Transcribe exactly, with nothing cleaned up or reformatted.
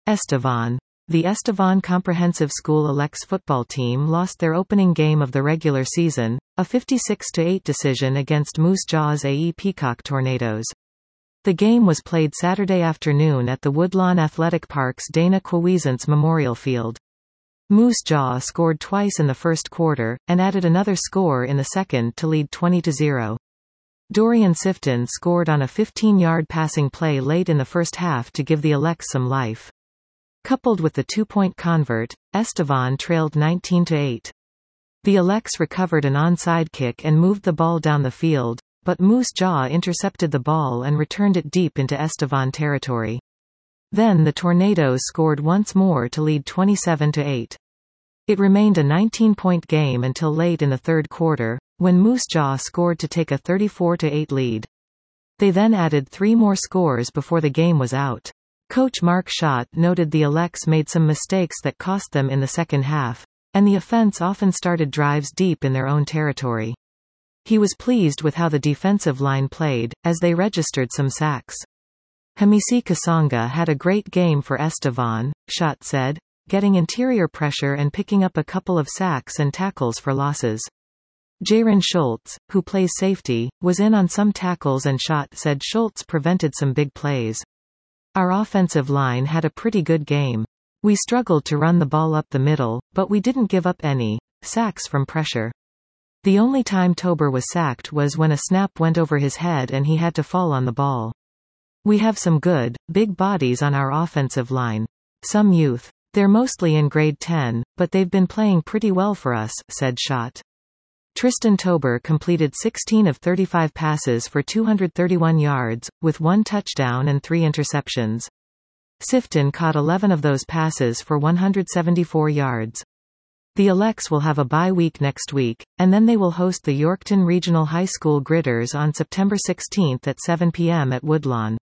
Estevan. The Estevan Comprehensive School Alex football team lost their opening game of the regular season, a fifty-six to eight decision against Moose Jaw's A E Peacock Tornadoes. The game was played Saturday afternoon at the Woodlawn Athletic Park's Dana Kwezance Memorial Field. Moose Jaw scored twice in the first quarter, and added another score in the second to lead twenty to zero. Dorian Sifton scored on a fifteen-yard passing play late in the first half to give the Alex some life. Coupled with the two-point convert, Estevan trailed nineteen to eight. The Alex recovered an onside kick and moved the ball down the field, but Moose Jaw intercepted the ball and returned it deep into Estevan territory. Then the Tornadoes scored once more to lead twenty-seven to eight. It remained a nineteen-point game until late in the third quarter, when Moose Jaw scored to take a thirty-four to eight lead. They then added three more scores before the game was out. Coach Mark Schott noted the Alex made some mistakes that cost them in the second half, and the offense often started drives deep in their own territory. He was pleased with how the defensive line played, as they registered some sacks. Hamisi Kasonga had a great game for Estevan, Schott said, getting interior pressure and picking up a couple of sacks and tackles for losses. Jaron Schultz, who plays safety, was in on some tackles and Schott said Schultz prevented some big plays. Our offensive line had a pretty good game. We struggled to run the ball up the middle, but we didn't give up any sacks from pressure. The only time Tober was sacked was when a snap went over his head and he had to fall on the ball. We have some good, big bodies on our offensive line. Some youth. They're mostly in grade ten, but they've been playing pretty well for us, said Schott. Tristan Tober completed sixteen of thirty-five passes for two hundred thirty-one yards, with one touchdown and three interceptions. Sifton caught eleven of those passes for one hundred seventy-four yards. The Alex will have a bye week next week, and then they will host the Yorkton Regional High School Gritters on September sixteenth at seven p m at Woodlawn.